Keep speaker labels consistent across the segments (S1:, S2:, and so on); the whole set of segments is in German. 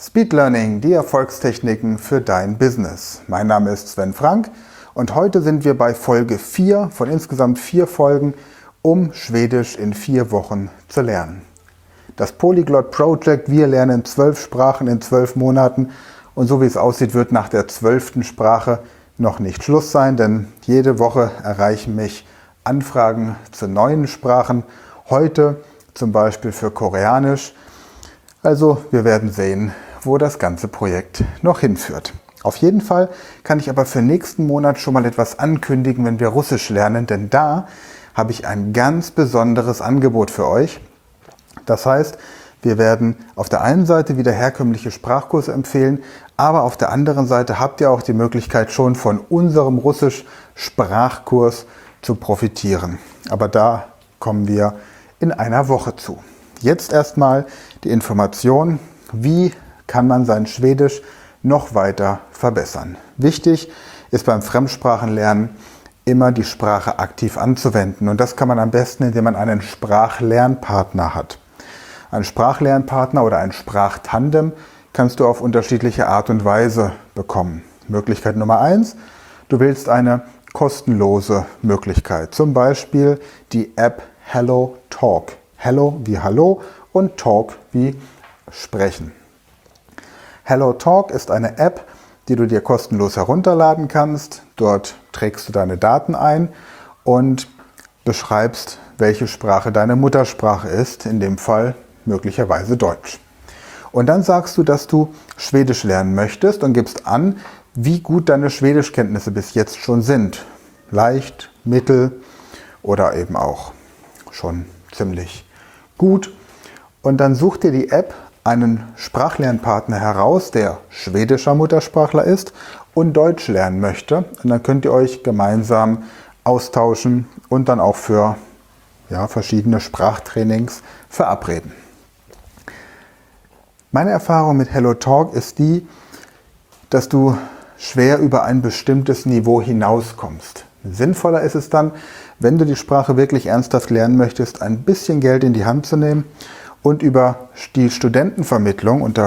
S1: Speed Learning, die Erfolgstechniken für dein Business. Mein Name ist Sven Frank und heute sind wir bei Folge 4 von insgesamt 4 Folgen, um Schwedisch in 4 Wochen zu lernen. Das Polyglot Project, wir lernen 12 Sprachen in 12 Monaten und so wie es aussieht, wird nach der 12. Sprache noch nicht Schluss sein, denn jede Woche erreichen mich Anfragen zu neuen Sprachen. Heute zum Beispiel für Koreanisch. Also wir werden sehen, wo das ganze Projekt noch hinführt. Auf jeden Fall kann ich aber für nächsten Monat schon mal etwas ankündigen, wenn wir Russisch lernen, denn da habe ich ein ganz besonderes Angebot für euch. Das heißt, wir werden auf der einen Seite wieder herkömmliche Sprachkurse empfehlen, aber auf der anderen Seite habt ihr auch die Möglichkeit, schon von unserem Russisch-Sprachkurs zu profitieren. Aber da kommen wir in einer Woche zu. Jetzt erstmal die Information, wie kann man sein Schwedisch noch weiter verbessern. Wichtig ist beim Fremdsprachenlernen immer die Sprache aktiv anzuwenden und das kann man am besten, indem man einen Sprachlernpartner hat. Ein Sprachlernpartner oder ein Sprachtandem kannst du auf unterschiedliche Art und Weise bekommen. Möglichkeit Nummer 1, du wählst eine kostenlose Möglichkeit, zum Beispiel die App Hello Talk. Hello wie Hallo und Talk wie Sprechen. Hello Talk ist eine App, die du dir kostenlos herunterladen kannst. Dort trägst du deine Daten ein und beschreibst, welche Sprache deine Muttersprache ist, in dem Fall möglicherweise Deutsch. Und dann sagst du, dass du Schwedisch lernen möchtest und gibst an, wie gut deine Schwedischkenntnisse bis jetzt schon sind. Leicht, mittel oder eben auch schon ziemlich gut. Und dann such dir die App einen Sprachlernpartner heraus, der schwedischer Muttersprachler ist und Deutsch lernen möchte. Und dann könnt ihr euch gemeinsam austauschen und dann auch für verschiedene Sprachtrainings verabreden. Meine Erfahrung mit Hello Talk ist die, dass du schwer über ein bestimmtes Niveau hinauskommst. Sinnvoller ist es dann, wenn du die Sprache wirklich ernsthaft lernen möchtest, ein bisschen Geld in die Hand zu nehmen und über die Studentenvermittlung unter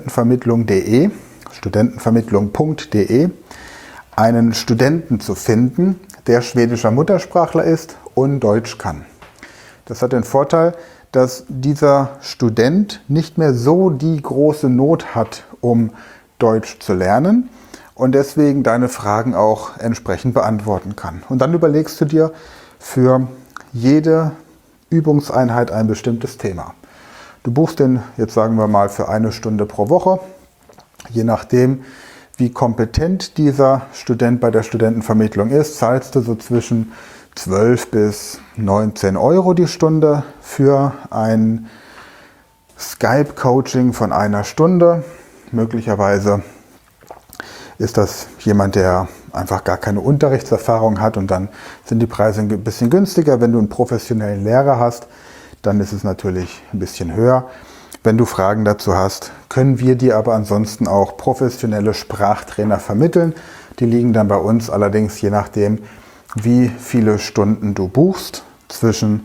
S1: studentenvermittlung.de einen Studenten zu finden, der schwedischer Muttersprachler ist und Deutsch kann. Das hat den Vorteil, dass dieser Student nicht mehr so die große Not hat, um Deutsch zu lernen und deswegen deine Fragen auch entsprechend beantworten kann. Und dann überlegst du dir für jede Übungseinheit ein bestimmtes Thema. Du buchst den, jetzt sagen wir mal, für 1 Stunde pro Woche. Je nachdem, wie kompetent dieser Student bei der Studentenvermittlung ist, zahlst du so zwischen 12 bis 19 Euro die Stunde für ein Skype-Coaching von 1 Stunde. Möglicherweise ist das jemand, der einfach gar keine Unterrichtserfahrung hat und dann sind die Preise ein bisschen günstiger. Wenn du einen professionellen Lehrer hast, dann ist es natürlich ein bisschen höher. Wenn du Fragen dazu hast, können wir dir aber ansonsten auch professionelle Sprachtrainer vermitteln. Die liegen dann bei uns allerdings, je nachdem, wie viele Stunden du buchst, zwischen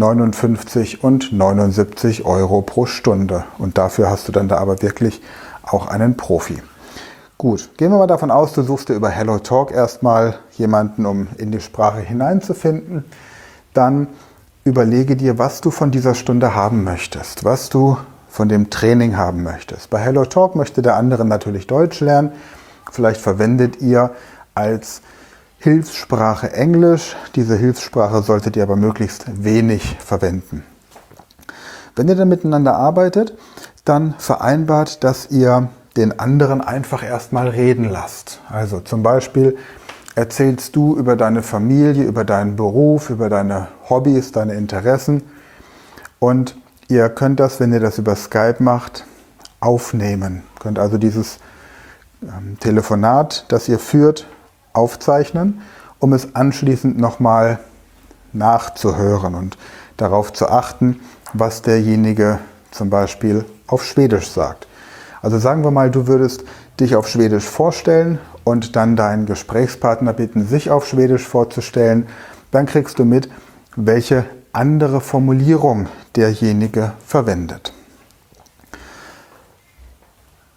S1: 59 und 79 Euro pro Stunde. Und dafür hast du dann da aber wirklich auch einen Profi. Gut, gehen wir mal davon aus, du suchst dir über Hello Talk erstmal jemanden, um in die Sprache hineinzufinden. Dann überlege dir, was du von dieser Stunde haben möchtest, was du von dem Training haben möchtest. Bei Hello Talk möchte der andere natürlich Deutsch lernen. Vielleicht verwendet ihr als Hilfssprache Englisch. Diese Hilfssprache solltet ihr aber möglichst wenig verwenden. Wenn ihr dann miteinander arbeitet, dann vereinbart, dass ihr den anderen einfach erstmal reden lasst. Also zum Beispiel erzählst du über deine Familie, über deinen Beruf, über deine Hobbys, deine Interessen und ihr könnt das, wenn ihr das über Skype macht, aufnehmen. Ihr könnt also dieses Telefonat, das ihr führt, aufzeichnen, um es anschließend nochmal nachzuhören und darauf zu achten, was derjenige zum Beispiel auf Schwedisch sagt. Also sagen wir mal, du würdest dich auf Schwedisch vorstellen und dann deinen Gesprächspartner bitten, sich auf Schwedisch vorzustellen. Dann kriegst du mit, welche andere Formulierung derjenige verwendet.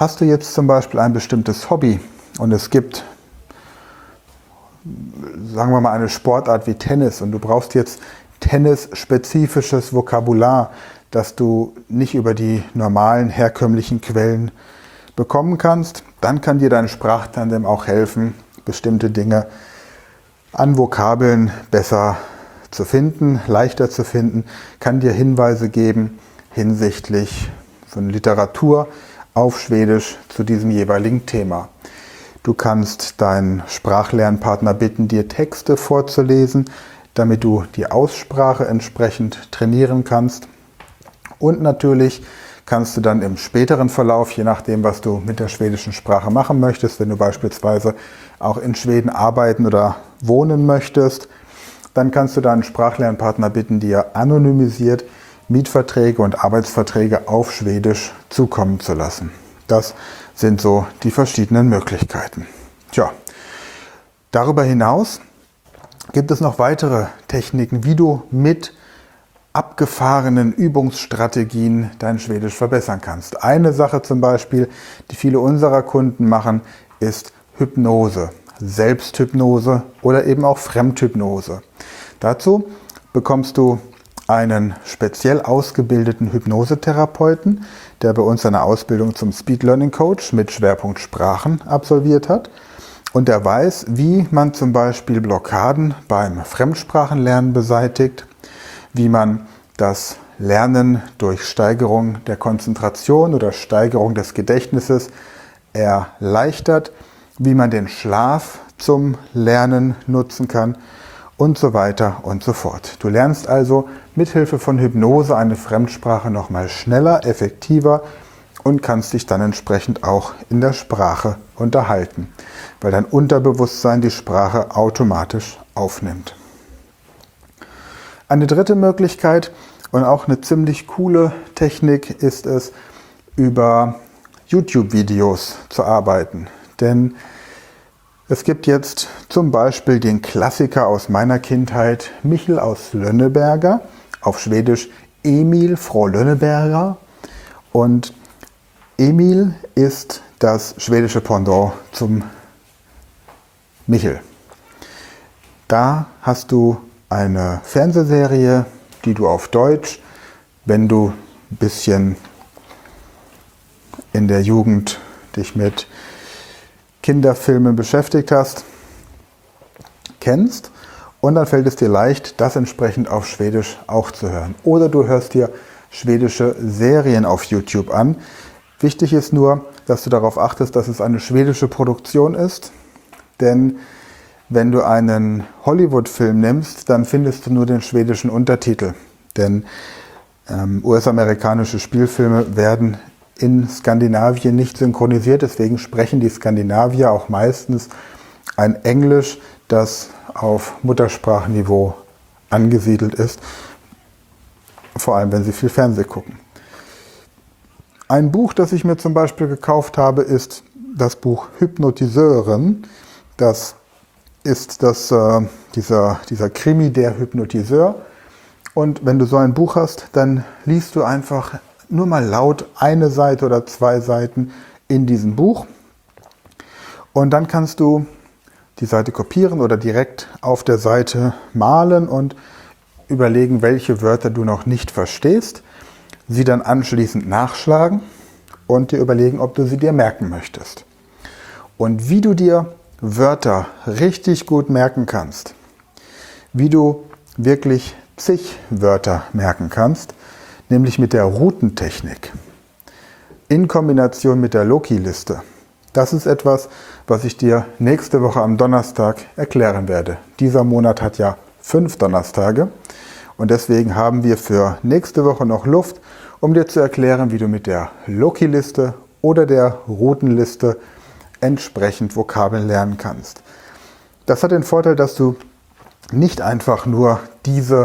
S1: Hast du jetzt zum Beispiel ein bestimmtes Hobby und es gibt, sagen wir mal, eine Sportart wie Tennis und du brauchst jetzt tennisspezifisches Vokabular, das du nicht über die normalen herkömmlichen Quellen bekommen kannst, dann kann dir dein Sprachtandem auch helfen, bestimmte Dinge an Vokabeln besser zu finden, leichter zu finden, kann dir Hinweise geben hinsichtlich von Literatur auf Schwedisch zu diesem jeweiligen Thema. Du kannst deinen Sprachlernpartner bitten, dir Texte vorzulesen, damit du die Aussprache entsprechend trainieren kannst. Und natürlich kannst du dann im späteren Verlauf, je nachdem, was du mit der schwedischen Sprache machen möchtest, wenn du beispielsweise auch in Schweden arbeiten oder wohnen möchtest, dann kannst du deinen Sprachlernpartner bitten, dir anonymisiert Mietverträge und Arbeitsverträge auf Schwedisch zukommen zu lassen. Das sind so die verschiedenen Möglichkeiten. Tja, darüber hinaus gibt es noch weitere Techniken, wie du mit abgefahrenen Übungsstrategien dein Schwedisch verbessern kannst. Eine Sache zum Beispiel, die viele unserer Kunden machen, ist Hypnose, Selbsthypnose oder eben auch Fremdhypnose. Dazu bekommst du einen speziell ausgebildeten Hypnosetherapeuten, der bei uns eine Ausbildung zum Speed Learning Coach mit Schwerpunkt Sprachen absolviert hat. Und der weiß, wie man zum Beispiel Blockaden beim Fremdsprachenlernen beseitigt, wie man das Lernen durch Steigerung der Konzentration oder Steigerung des Gedächtnisses erleichtert, wie man den Schlaf zum Lernen nutzen kann und so weiter und so fort. Du lernst also mithilfe von Hypnose eine Fremdsprache nochmal schneller, effektiver und kannst dich dann entsprechend auch in der Sprache unterhalten, weil dein Unterbewusstsein die Sprache automatisch aufnimmt. Eine dritte Möglichkeit und auch eine ziemlich coole Technik ist es, über YouTube-Videos zu arbeiten. Denn es gibt jetzt zum Beispiel den Klassiker aus meiner Kindheit, Michel aus Lönneberger, auf Schwedisch Emil Frau Lönneberger. Und Emil ist das schwedische Pendant zum Michel. Da hast du eine Fernsehserie, die du auf Deutsch, wenn du ein bisschen in der Jugend dich mit Kinderfilmen beschäftigt hast, kennst. Und dann fällt es dir leicht, das entsprechend auf Schwedisch auch zu hören. Oder du hörst dir schwedische Serien auf YouTube an. Wichtig ist nur, dass du darauf achtest, dass es eine schwedische Produktion ist. Denn wenn du einen Hollywood-Film nimmst, dann findest du nur den schwedischen Untertitel. Denn US-amerikanische Spielfilme werden in Skandinavien nicht synchronisiert. Deswegen sprechen die Skandinavier auch meistens ein Englisch, das auf Muttersprachenniveau angesiedelt ist. Vor allem, wenn sie viel Fernsehen gucken. Ein Buch, das ich mir zum Beispiel gekauft habe, ist das Buch Hypnotiseuren. Das ist dieser Krimi, der Hypnotiseur. Und wenn du so ein Buch hast, dann liest du einfach nur mal laut eine Seite oder 2 Seiten in diesem Buch. Und dann kannst du die Seite kopieren oder direkt auf der Seite malen und überlegen, welche Wörter du noch nicht verstehst, sie dann anschließend nachschlagen und dir überlegen, ob du sie dir merken möchtest. Und wie du dir Wörter richtig gut merken kannst, wie du wirklich zig Wörter merken kannst, nämlich mit der Routentechnik in Kombination mit der Loki-Liste. Das ist etwas, was ich dir nächste Woche am Donnerstag erklären werde. Dieser Monat hat ja 5 Donnerstage und deswegen haben wir für nächste Woche noch Luft, um dir zu erklären, wie du mit der Loki-Liste oder der Routenliste entsprechend Vokabeln lernen kannst. Das hat den Vorteil, dass du nicht einfach nur diese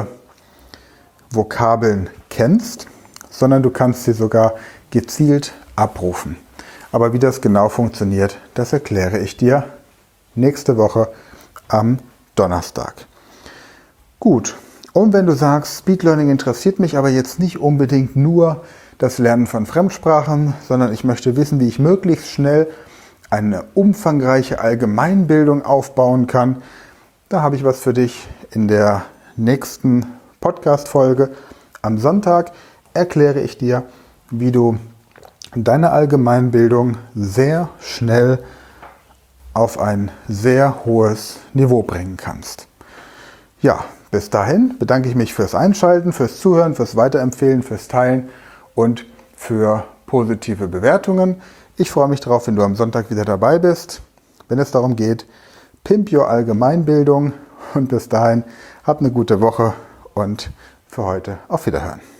S1: Vokabeln kennst, sondern du kannst sie sogar gezielt abrufen. Aber wie das genau funktioniert, das erkläre ich dir nächste Woche am Donnerstag. Gut, und wenn du sagst, Speed Learning interessiert mich aber jetzt nicht unbedingt nur das Lernen von Fremdsprachen, sondern ich möchte wissen, wie ich möglichst schnell eine umfangreiche Allgemeinbildung aufbauen kann. Da habe ich was für dich in der nächsten Podcast-Folge. Am Sonntag erkläre ich dir, wie du deine Allgemeinbildung sehr schnell auf ein sehr hohes Niveau bringen kannst. Ja, bis dahin bedanke ich mich fürs Einschalten, fürs Zuhören, fürs Weiterempfehlen, fürs Teilen und für positive Bewertungen. Ich freue mich darauf, wenn du am Sonntag wieder dabei bist, wenn es darum geht, Pimp Your Allgemeinbildung. Und bis dahin, hab eine gute Woche und für heute auf Wiederhören.